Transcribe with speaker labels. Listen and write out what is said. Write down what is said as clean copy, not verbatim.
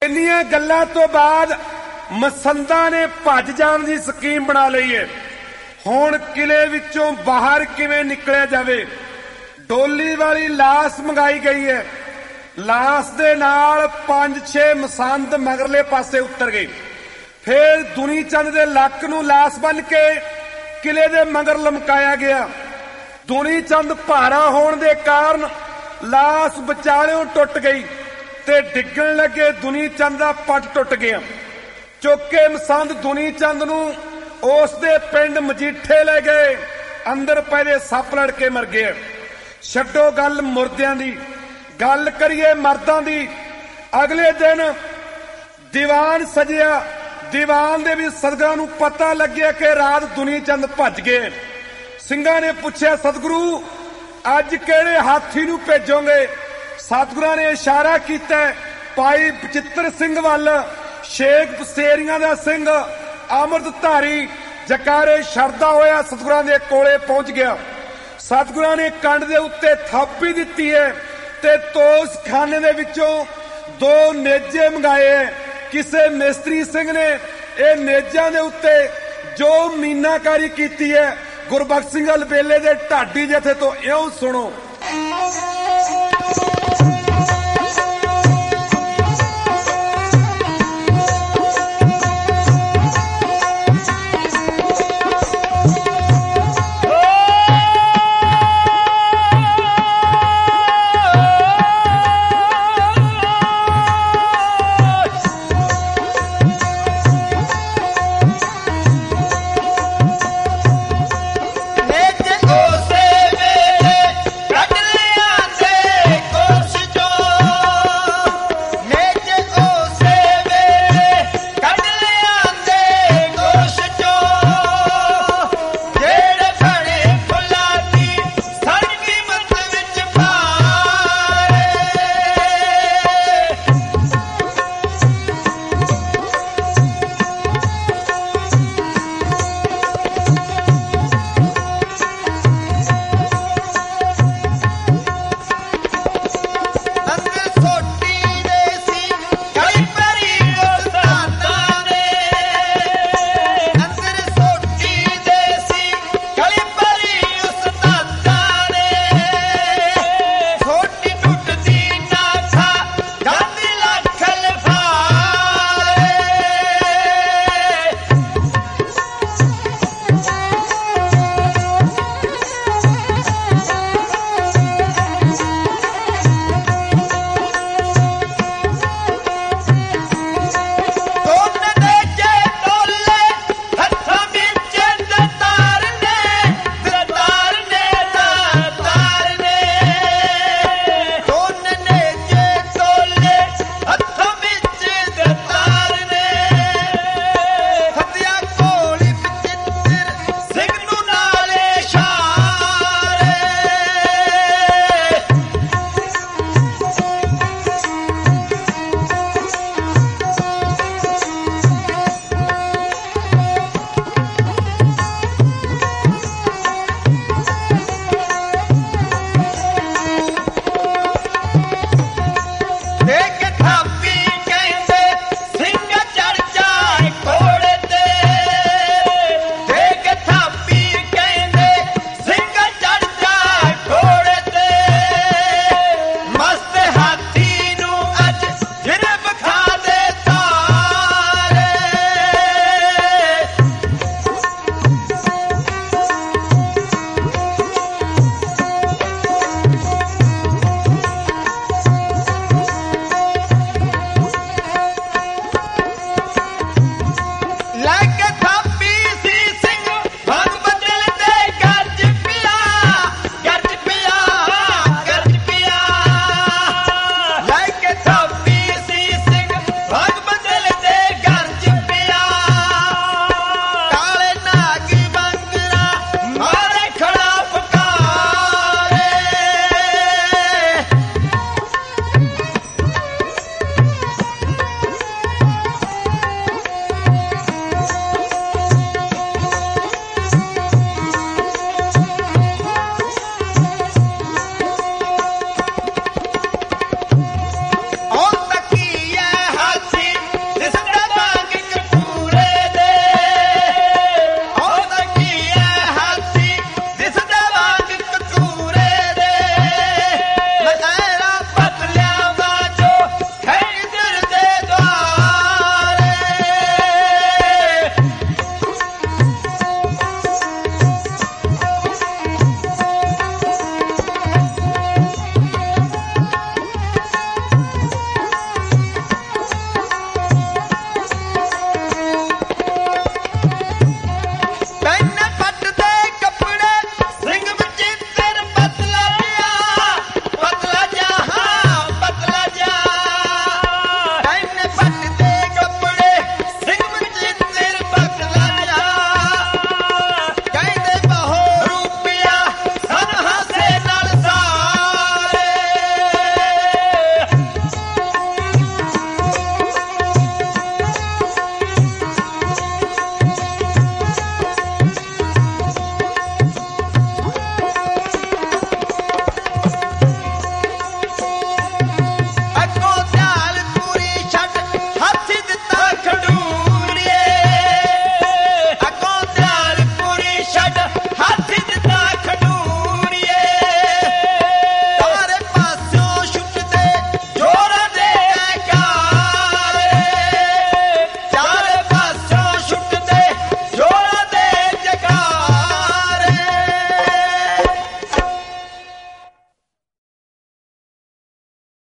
Speaker 1: ਇੰਨੀਆਂ ਗੱਲਾਂ ਤੋਂ ਬਾਅਦ ਮਸੰਦਾਂ ਨੇ ਭੱਜ ਜਾਣ ਦੀ ਸਕੀਮ ਬਣਾ ਲਈ ਹੈ। ਹੁਣ ਕਿਲੇ ਵਿੱਚੋਂ ਬਾਹਰ ਕਿਵੇਂ ਨਿਕਲਿਆ ਜਾਵੇ। ਡੋਲੀ ਵਾਲੀ ਲਾਸ਼ ਮੰਗਾਈ ਗਈ ਹੈ। ਲਾਸ਼ ਦੇ ਨਾਲ 5-6 ਮਸੰਦ ਮਗਰਲੇ ਪਾਸੇ ਉਤਰ ਗਏ। ਫਿਰ ਦੁਨੀ ਚੰਦ ਦੇ ਲੱਕ ਨੂੰ ਲਾਸ਼ ਬੰਨ ਕੇ ਕਿਲੇ ਦੇ ਮਗਰ ਲਮਕਾਇਆ ਗਿਆ। ਦੁਨੀ ਚੰਦ ਭਾਰਾ ਹੋਣ ਦੇ ਕਾਰਨ ਲਾਸ਼ ਵਿਚਾਲਿਓਂ ਟੁੱਟ ਗਈ ਤੇ ਡਿੱਗਣ ਲੱਗੇ ਦੁਨੀ ਚੰਦ ਦਾ ਪੱਟ ਟੁੱਟ ਗਿਆ। ਚੁੱਕ ਕੇ ਮਸੰਦ ਦੁਨੀ ਚੰਦ ਨੂੰ ਉਸ ਦੇ ਪਿੰਡ ਮਜੀਠੇ ਲੈ ਗਏ। ਅੰਦਰ ਪਏ ਸੱਪ ਲੜ ਕੇ ਮਰ ਗਏ। ਛੱਡੋ ਗੱਲ ਮੁਰਦਿਆਂ ਦੀ, ਗੱਲ ਕਰੀਏ ਮਰਦਾਂ ਦੀ। ਅਗਲੇ ਦਿਨ ਦੀਵਾਨ ਸਜਿਆ। ਦੀਵਾਨ ਦੇ ਵੀ ਸਤਿਗੁਰਾਂ ਨੂੰ ਪਤਾ ਲੱਗਿਆ ਕਿ ਰਾਤ ਦੁਨੀ ਚੰਦ ਭੱਜ ਗਏ। ਸਿੰਘਾਂ ਨੇ ਪੁੱਛਿਆ, ਸਤਿਗੁਰੂ ਅੱਜ ਕਿਹੜੇ ਹਾਥੀ ਨੂੰ ਭੇਜੋਗੇ? ਸਤਿਗੁਰਾਂ ਨੇ ਇਸ਼ਾਰਾ ਕੀਤਾ ਭਾਈ ਬਚਿੱਤਰ ਸਿੰਘ ਵੱਲ। ਸ਼ੇਖ ਪਸੇਰੀਆਂ ਦਾ ਸਿੰਘ ਅੰਮ੍ਰਿਤਧਾਰੀ ਜਕਾਰੇ ਛੱਡਦਾ ਹੋਇਆ ਸਤਿਗੁਰਾਂ ਦੇ ਕੋਲੇ ਪਹੁੰਚ ਗਿਆ। ਸਤਿਗੁਰਾਂ ਨੇ ਕੰਡ ਦੇ ਉੱਤੇ ਥਾਪੀ ਦਿੱਤੀ ਹੈ ਤੇ ਤੋਸ਼ਖਾਨੇ ਦੇ ਵਿੱਚੋਂ 2 ਨੇਜੇ ਮੰਗਾਏ। ਕਿਸੇ ਮਿਸਤਰੀ ਸਿੰਘ ਨੇ ਇਹ ਨੇਜਾਂ ਦੇ ਉੱਤੇ ਜੋ ਮੀਨਾਕਾਰੀ ਕੀਤੀ ਹੈ ਗੁਰਬਖਸ਼ ਸਿੰਘ ਅਲਬੇਲੇ ਦੇ ਢਾਡੀ ਜਥੇ ਤੋਂ ਇਉਂ ਸੁਣੋ।